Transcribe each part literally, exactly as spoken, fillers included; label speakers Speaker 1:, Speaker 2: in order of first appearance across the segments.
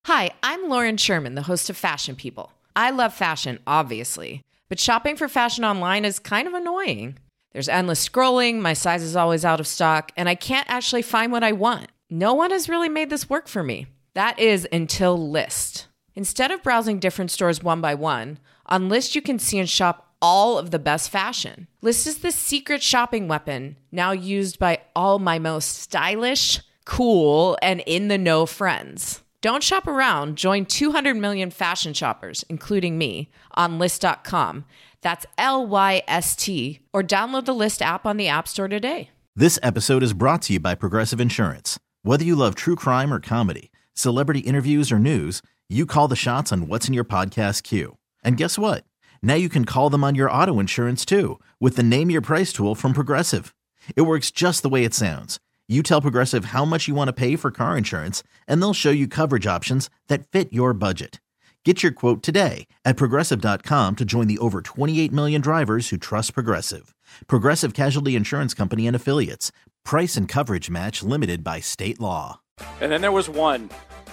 Speaker 1: Hi, I'm Lauren Sherman, the host of Fashion People. I love fashion, obviously, but shopping for fashion online is kind of annoying. There's endless scrolling, my size is always out of stock, and I can't actually find what I want. No one has really made this work for me. That is until Lyst. Instead of browsing different stores one by one, on Lyst you can see and shop all of the best fashion. Lyst is the secret shopping weapon now used by all my most stylish, cool, and in-the-know friends. Don't shop around. Join two hundred million fashion shoppers, including me, on Lyst dot com. That's L Y S T, or download the Lyst app on the App Store today.
Speaker 2: This episode is brought to you by Progressive Insurance. Whether you love true crime or comedy, celebrity interviews or news, you call the shots on what's in your podcast queue. And guess what? Now you can call them on your auto insurance too, with the Name Your Price tool from Progressive. It works just the way it sounds. You tell Progressive how much you want to pay for car insurance, and they'll show you coverage options that fit your budget. Get your quote today at Progressive dot com to join the over twenty-eight million drivers who trust Progressive. Progressive Casualty Insurance Company and Affiliates. Price and coverage match limited by state law.
Speaker 3: And then there was one.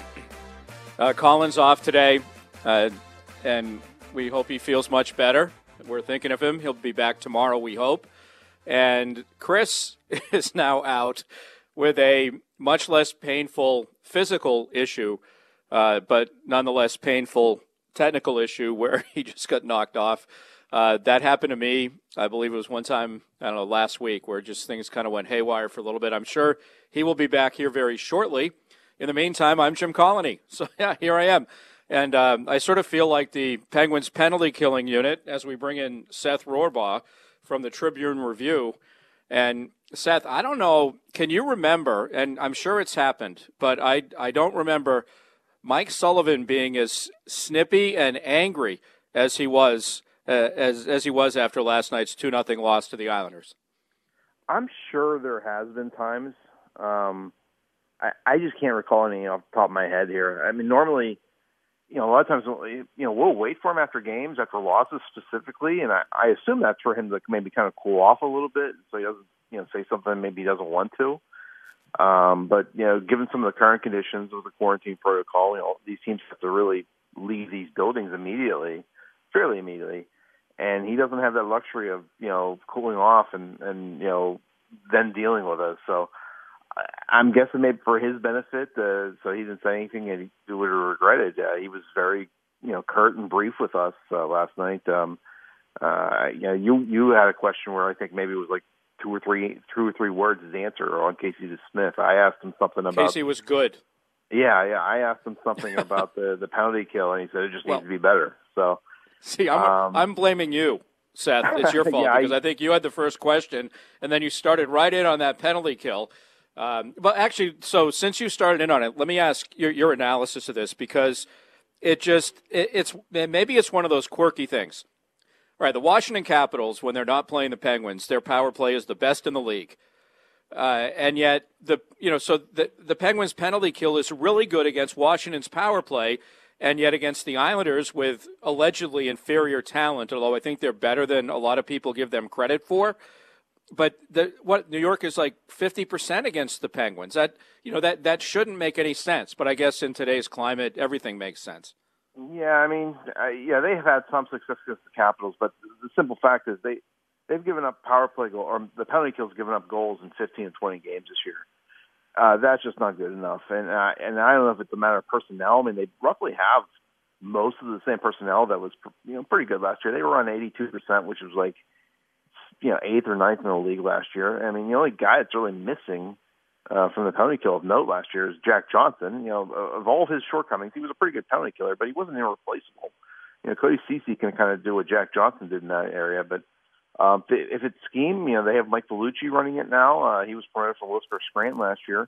Speaker 3: Uh, Colin's off today, uh, and we hope he feels much better. We're thinking of him. He'll be back tomorrow, we hope. And Chris is now out with a much less painful physical issue, uh, but nonetheless painful technical issue where he just got knocked off. Uh, that happened to me. I believe it was one time, I don't know, last week where just things kind of went haywire for a little bit. I'm sure he will be back here very shortly. In the meantime, I'm Jim Colony. So, yeah, here I am. And um, I sort of feel like the Penguins penalty killing unit as we bring in Seth Rohrbaugh from the Tribune Review. And Seth, I don't know, can you remember, and I'm sure it's happened, but I, I don't remember Mike Sullivan being as snippy and angry as he was uh, as as he was after last night's two nothing loss to the Islanders.
Speaker 4: I'm sure there has been times. Um, I, I just can't recall any off the top of my head here. I mean, normally, you know, a lot of times, you know, we'll wait for him after games, after losses specifically, and I, I assume that's for him to maybe kind of cool off a little bit so he doesn't, you know, say something maybe he doesn't want to. Um, but, you know, given some of the current conditions with the quarantine protocol, you know, these teams have to really leave these buildings immediately, fairly immediately, and he doesn't have that luxury of, you know, cooling off and, and you know, then dealing with us. So I'm guessing maybe for his benefit, uh, so he didn't say anything and he would have regretted. Uh, he was very, you know, curt and brief with us uh, last night. Um, uh, you know, you you had a question where I think maybe it was like two or three, two or three words as answer on Casey DeSmith. I asked him something about
Speaker 3: Casey was good.
Speaker 4: Yeah, yeah. I asked him something about the the penalty kill, and he said it just
Speaker 3: well,
Speaker 4: needs to be better. So,
Speaker 3: see, I'm um, I'm blaming you, Seth. It's your fault
Speaker 4: yeah,
Speaker 3: because I, I think you had the first question, and then you started right in on that penalty kill. Um, but actually, so since you started in on it, let me ask your, your analysis of this because it just it, it's maybe it's one of those quirky things. All right, the Washington Capitals, when they're not playing the Penguins, their power play is the best in the league, uh, and yet the you know so the the Penguins penalty kill is really good against Washington's power play, and yet against the Islanders with allegedly inferior talent, although I think they're better than a lot of people give them credit for. But the, what New York is like fifty percent against the Penguins. That you know that that shouldn't make any sense. But I guess in today's climate, everything makes sense.
Speaker 4: Yeah, I mean, uh, yeah, they have had some success against the Capitals, but the simple fact is they they've given up power play goal or the penalty kills, given up goals in fifteen and twenty games this year. Uh, that's just not good enough. And uh, and I don't know if it's a matter of personnel. I mean, they roughly have most of the same personnel that was you know pretty good last year. They were on eighty-two percent, which was like. You know, eighth or ninth in the league last year. I mean, the only guy that's really missing uh, from the penalty kill of note last year is Jack Johnson. You know, of all of his shortcomings, he was a pretty good penalty killer, but he wasn't irreplaceable. You know, Cody Ceci can kind of do what Jack Johnson did in that area, but um, if it's scheme, you know, they have Mike Vellucci running it now. Uh, he was promoted from Worcester Scranton last year.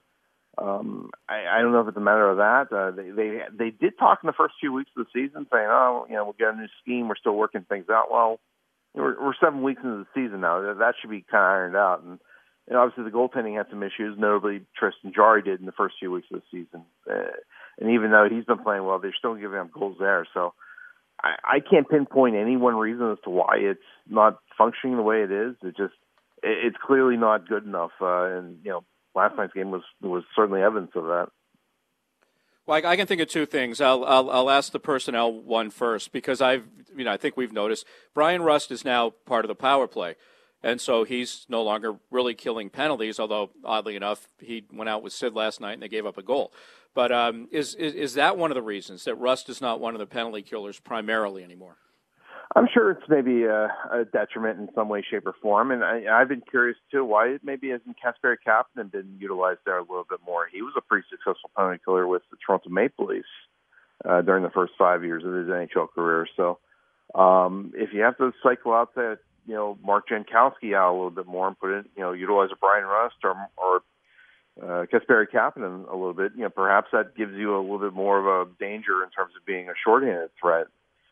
Speaker 4: Um, I, I don't know if it's a matter of that. Uh, they, they they did talk in the first few weeks of the season, saying, "Oh, you know, we'll get a new scheme. We're still working things out." Well. We're, we're seven weeks into the season now. That should be kind of ironed out. And, and obviously the goaltending had some issues, notably Tristan Jarry did in the first few weeks of the season. Uh, and even though he's been playing well, they're still giving up goals there. So I, I can't pinpoint any one reason as to why it's not functioning the way it is. It just it, it's clearly not good enough. Uh, and, you know, last night's game was, was certainly evidence of that.
Speaker 3: Well, I, I can think of two things. I'll, I'll I'll ask the personnel one first because I've you know I think we've noticed Brian Rust is now part of the power play, and so he's no longer really killing penalties. Although oddly enough, he went out with Sid last night and they gave up a goal. But um, is, is is that one of the reasons that Rust is not one of the penalty killers primarily anymore?
Speaker 4: I'm sure it's maybe a, a detriment in some way, shape, or form. And I, I've been curious, too, why it maybe hasn't Kasperi Kapanen been utilized there a little bit more. He was a pretty successful penalty killer with the Toronto Maple Leafs uh, during the first five years of his N H L career. So um, if you have to cycle out that, you know, Mark Jankowski out a little bit more and put in, you know, utilize a Brian Rust or, or uh, Kasperi Kapanen a little bit, you know, perhaps that gives you a little bit more of a danger in terms of being a shorthanded threat.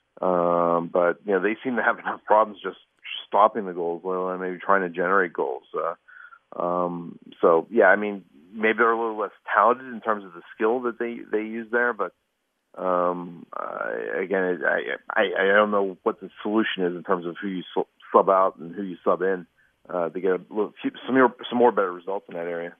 Speaker 4: Um, but, you know, they seem to have enough problems just stopping the goals, let alone maybe trying to generate goals. Uh, um, so, yeah, I mean, maybe they're a little less talented in terms of the skill that they, they use there. But, um, uh, again, I, I, I don't know what the solution is in terms of who you sub out and who you sub in uh, to get a little, some, more, some more better results in that area.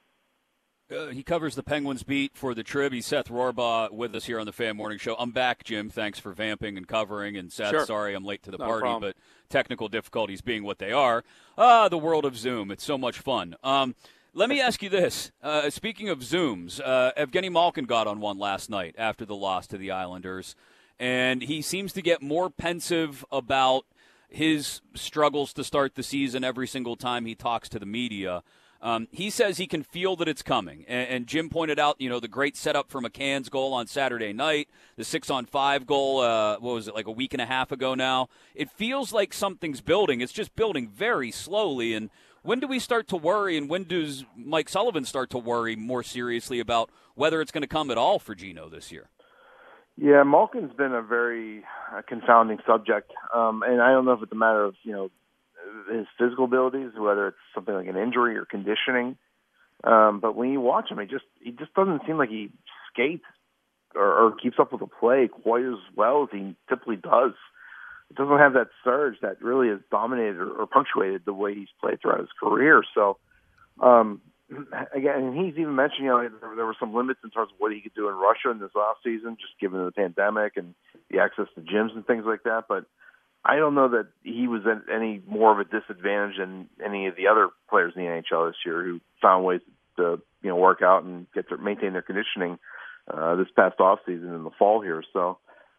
Speaker 5: Uh, he covers the Penguins beat for the Trib. He's Seth Rohrbaugh with us here on the Fan Morning Show. I'm back, Jim. Thanks for vamping and covering. And Seth,
Speaker 3: sure.
Speaker 5: sorry I'm late to the
Speaker 3: Not
Speaker 5: party, but technical difficulties being what they are. Ah, the world of Zoom. It's so much fun. Um, let me ask you this. Uh, speaking of Zooms, uh, Evgeny Malkin got on one last night after the loss to the Islanders, and he seems to get more pensive about his struggles to start the season every single time he talks to the media. Um, he says he can feel that it's coming. And, and Jim pointed out, you know, the great setup for McCann's goal on Saturday night, the six-on-five goal, uh, what was it, like a week and a half ago now. It feels like something's building. It's just building very slowly. And when do we start to worry, and when does Mike Sullivan start to worry more seriously about whether it's going to come at all for Gino this year?
Speaker 4: Yeah, Malkin's been a very uh, confounding subject. Um, and I don't know if it's a matter of, you know, his physical abilities, whether it's something like an injury or conditioning. Um, but when you watch him, he just he just doesn't seem like he skates or, or keeps up with the play quite as well as he typically does. It doesn't have that surge that really has dominated or, or punctuated the way he's played throughout his career. So, um, again, and he's even mentioned, you know, there, there were some limits in terms of what he could do in Russia in this off season, just given the pandemic and the access to gyms and things like that. But I don't know that he was at any more of a disadvantage than any of the other players in the N H L this year who found ways to, you know, work out and get to maintain their conditioning uh, this past off season in the fall here. So,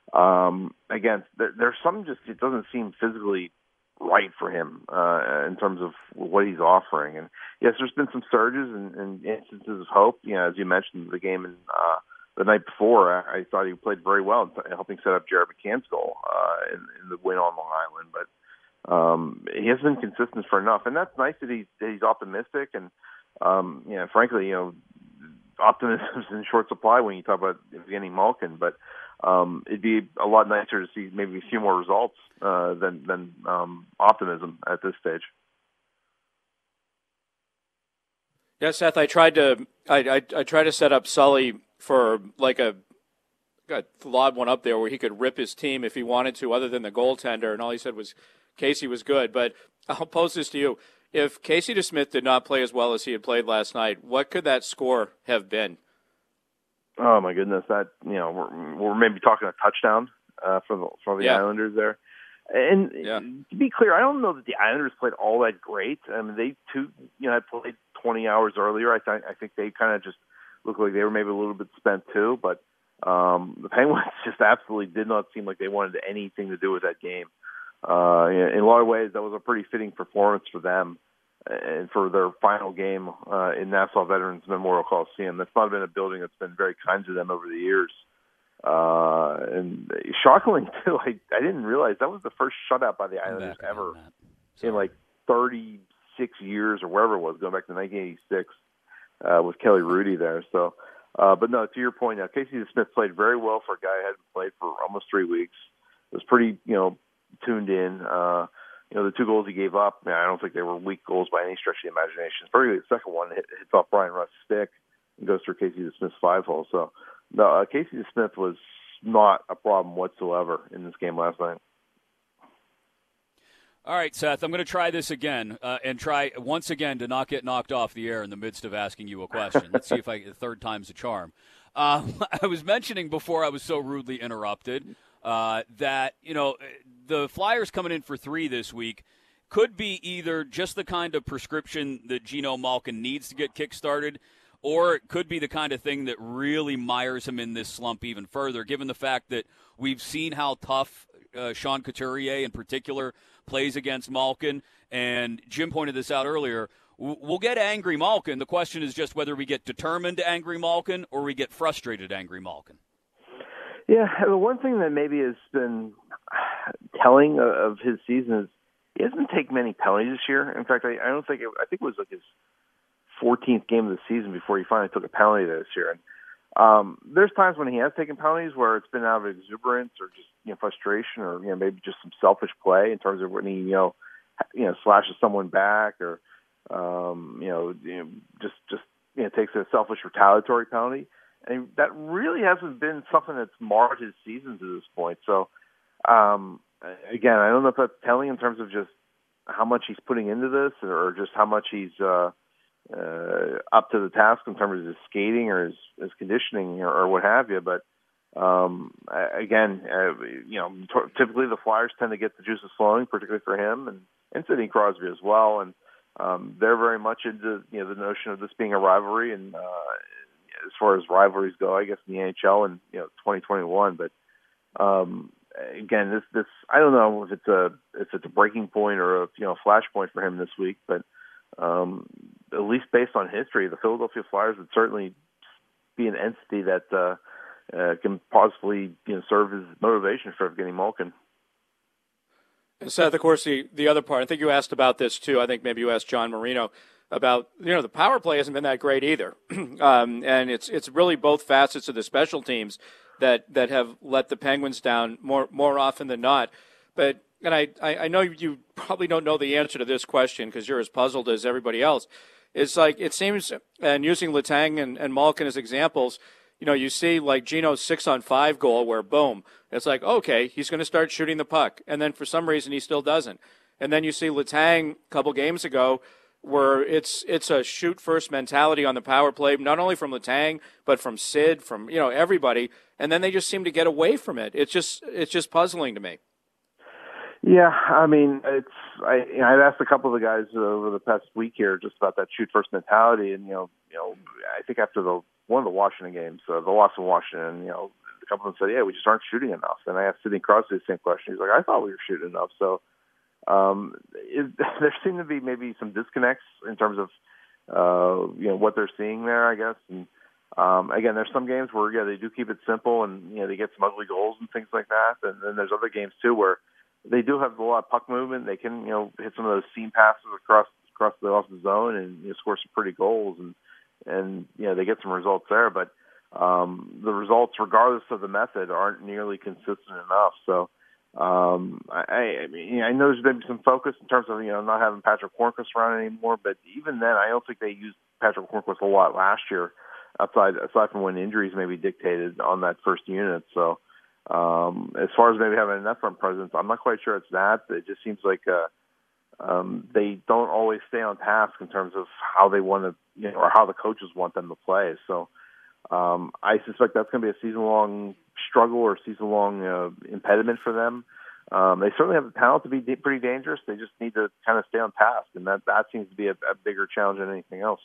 Speaker 4: um, again, there, there's some just, it doesn't seem physically right for him uh, in terms of what he's offering. And yes, there's been some surges and, and instances of hope. You know, as you mentioned, the game in uh, the night before, I, I thought he played very well in helping set up Jared McCann's goal uh, in, in the win on Long Island. But um, he hasn't been consistent for enough, and that's nice that he's that he's optimistic. And um, you know, frankly, you know, optimism is in short supply when you talk about Evgeny Malkin. But um, it'd be a lot nicer to see maybe a few more results uh, than than um, optimism at this stage.
Speaker 3: Yeah, Seth, I tried to I I, I tried to set up Sully for like a got lob one up there where he could rip his team if he wanted to, other than the goaltender, and all he said was Casey was good. But I'll pose this to you: if Casey DeSmith did not play as well as he had played last night, what could that score have been?
Speaker 4: Oh my goodness, that you know we're, we're maybe talking a touchdown uh, for the for the yeah. Islanders there. And
Speaker 3: yeah.
Speaker 4: to be clear, I don't know that the Islanders played all that great. I mean, they too, you know, had played twenty hours earlier. I think I think they kind of just looked like they were maybe a little bit spent too. But um, the Penguins just absolutely did not seem like they wanted anything to do with that game. Uh, in a lot of ways, that was a pretty fitting performance for them and for their final game uh, in Nassau Veterans Memorial Coliseum. That's not been a building that's been very kind to them over the years. Uh, and shockingly, too, I, I didn't realize that was the first shutout by the Islanders ever in like thirty-six years or wherever it was, going back to nineteen eighty-six uh, with Kelly Rudy there. So, uh, but no, to your point, now Casey DeSmith played very well for a guy who hadn't played for almost three weeks. It was pretty, you know, tuned in. Uh, you know, the two goals he gave up, man, I don't think they were weak goals by any stretch of the imagination. Particularly the second one hit, hits off Brian Rust's stick and goes through Casey DeSmith's five hole. So, no, uh, Casey DeSmith was not a problem whatsoever in this game last night.
Speaker 5: All right, Seth, I'm going to try this again uh, and try once again to not get knocked off the air in the midst of asking you a question. Let's see if I the third time's a charm. Um, I was mentioning before I was so rudely interrupted uh, that, you know, the Flyers coming in for three this week could be either just the kind of prescription that Geno Malkin needs to get kick-started, or it could be the kind of thing that really mires him in this slump even further, given the fact that we've seen how tough uh, Sean Couturier in particular plays against Malkin. And Jim pointed this out earlier. We'll get angry Malkin. The question is just whether we get determined angry Malkin or we get frustrated angry Malkin.
Speaker 4: Yeah, the one thing that maybe has been telling of his season is he hasn't taken many penalties this year. In fact, I, I don't think it, I think it was like his fourteenth game of the season before he finally took a penalty this year. And um, there's times when he has taken penalties where it's been out of exuberance or just you know frustration or you know maybe just some selfish play in terms of when he you know you know slashes someone back or um, you know you know just just you know takes a selfish retaliatory penalty. And that really hasn't been something that's marred his season to this point. So um, again, I don't know if that's telling in terms of just how much he's putting into this or just how much he's uh, uh, up to the task in terms of his skating or his, his conditioning or, or what have you. But um, again, uh, you know, t- typically the Flyers tend to get the juices flowing, particularly for him and, and Sidney Crosby as well. And um, they're very much into you know the notion of this being a rivalry. And uh, as far as rivalries go, I guess in the N H L in you know twenty twenty-one. But um, again, this this I don't know if it's a if it's a breaking point or a you know flashpoint for him this week, but um, at least based on history, the Philadelphia Flyers would certainly be an entity that uh, uh, can possibly you know serve as motivation for Evgeny Malkin.
Speaker 3: And Seth, of course, the the other part. I think you asked about this too. I think maybe you asked John Marino about you know the power play hasn't been that great either, um, and it's it's really both facets of the special teams that that have let the Penguins down more more often than not. But and I, I know you probably don't know the answer to this question because you're as puzzled as everybody else. It's like it seems, and using Letang and, and Malkin as examples, you know, you see like Geno's six on five goal where boom, it's like okay, he's going to start shooting the puck, and then for some reason he still doesn't. And then you see Letang a couple games ago, where it's it's a shoot first mentality on the power play, not only from Letang but from Sid, from you know everybody, and then they just seem to get away from it. It's just it's just puzzling to me.
Speaker 4: Yeah, I mean, it's I you know, I've asked a couple of the guys over the past week here just about that shoot first mentality, and you know you know I think after the one of the Washington games, uh, the loss in Washington, you know a couple of them said, yeah, we just aren't shooting enough. And I asked Sidney Crosby the same question. He's like, I thought we were shooting enough. So. Um, it, there seem to be maybe some disconnects in terms of, uh, you know, what they're seeing there, I guess. And, um, again, there's some games where, yeah, they do keep it simple and, you know, they get some ugly goals and things like that. And then there's other games too, where they do have a lot of puck movement. They can, you know, hit some of those seam passes across, across the off the zone and you know, score some pretty goals and, and, you know, they get some results there, but, um, the results, regardless of the method, aren't nearly consistent enough. So, Um, I, I mean, I know there's been some focus in terms of, you know, not having Patrick Hornqvist around anymore, but even then, I don't think they used Patrick Hornqvist a lot last year, outside, aside from when injuries maybe dictated on that first unit. So, um, as far as maybe having an net front presence, I'm not quite sure it's that. It just seems like, uh, um, they don't always stay on task in terms of how they want to, you know, or how the coaches want them to play. So, um, I suspect that's going to be a season-long struggle or season-long uh, impediment for them. Um, they certainly have the talent to be d- pretty dangerous. They just need to kind of stay on task, and that, that seems to be a, a bigger challenge than anything else.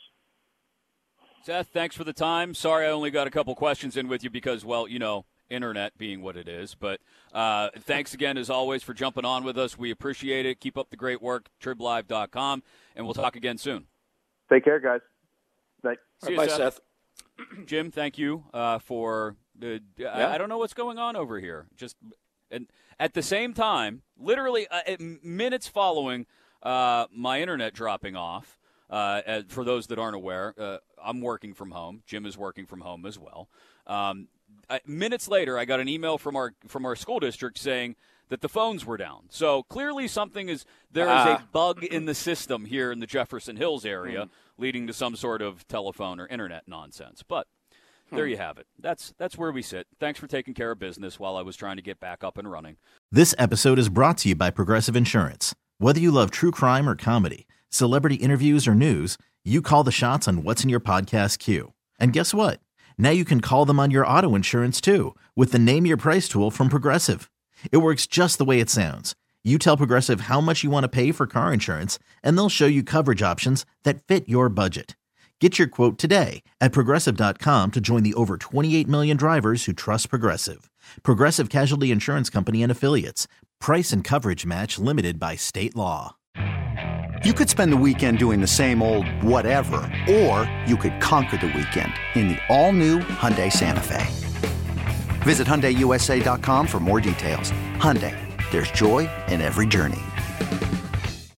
Speaker 5: Seth, thanks for the time. Sorry I only got a couple questions in with you because, well, you know, internet being what it is. But uh, thanks again, as always, for jumping on with us. We appreciate it. Keep up the great work, trib live dot com, and we'll talk again soon.
Speaker 4: Take care, guys. Night.
Speaker 5: See you,
Speaker 3: Bye,
Speaker 5: Seth.
Speaker 3: Seth.
Speaker 5: Jim, thank you uh, for the. Yeah. I, I don't know what's going on over here. Just and at the same time, literally uh, at minutes following uh, my internet dropping off. Uh, as, for those that aren't aware, uh, I'm working from home. Jim is working from home as well. Um, I, minutes later, I got an email from our from our school district saying that the phones were down. So clearly, something is there is
Speaker 3: ah.
Speaker 5: a bug in the system here in the Jefferson Hills area. Mm. Leading to some sort of telephone or internet nonsense. But there you have it. That's that's where we sit. Thanks for taking care of business while I was trying to get back up and running.
Speaker 2: This episode is brought to you by Progressive Insurance. Whether you love true crime or comedy, celebrity interviews or news, you call the shots on what's in your podcast queue. And guess what? Now you can call them on your auto insurance too with the Name Your Price tool from Progressive. It works just the way it sounds. You tell Progressive how much you want to pay for car insurance, and they'll show you coverage options that fit your budget. Get your quote today at Progressive dot com to join the over twenty-eight million drivers who trust Progressive. Progressive Casualty Insurance Company and Affiliates. Price and coverage match limited by state law.
Speaker 6: You could spend the weekend doing the same old whatever, or you could conquer the weekend in the all-new Hyundai Santa Fe. Visit Hyundai U S A dot com for more details. Hyundai, there's joy in every journey.